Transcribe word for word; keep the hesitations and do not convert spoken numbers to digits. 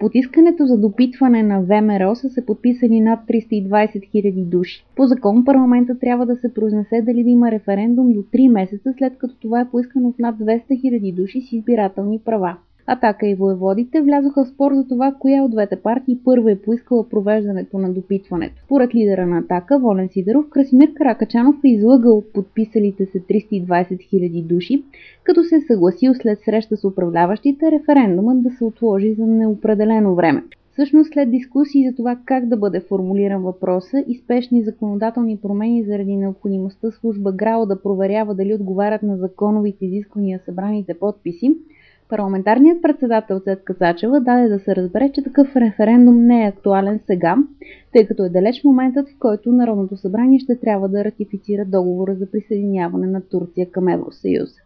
Под искането за допитване на ВМРО са се подписали над триста и двадесет хиляди души. По закон парламентът трябва да се произнесе дали да има референдум до три месеца, след като това е поискано от над двеста хиляди души с избирателни права. Атака и Воеводите влязоха в спор за това, коя от двете партии първа е поискала провеждането на допитването. Според лидера на Атака, Волен Сидеров, Красимир Каракачанов е излъгал подписалите се триста и двадесет хиляди души, като се е съгласил след среща с управляващите референдумът да се отложи за неопределено време. Всъщност, след дискусии за това как да бъде формулиран въпроса и спешни законодателни промени заради необходимостта служба ГРАО да проверява дали отговарят на законовите изисквания събраните подписи, парламентарният председател Цецка Цачева даде да се разбере, че такъв референдум не е актуален сега, тъй като е далеч моментът, в който Народното събрание ще трябва да ратифицира договора за присъединяване на Турция към Евросъюза.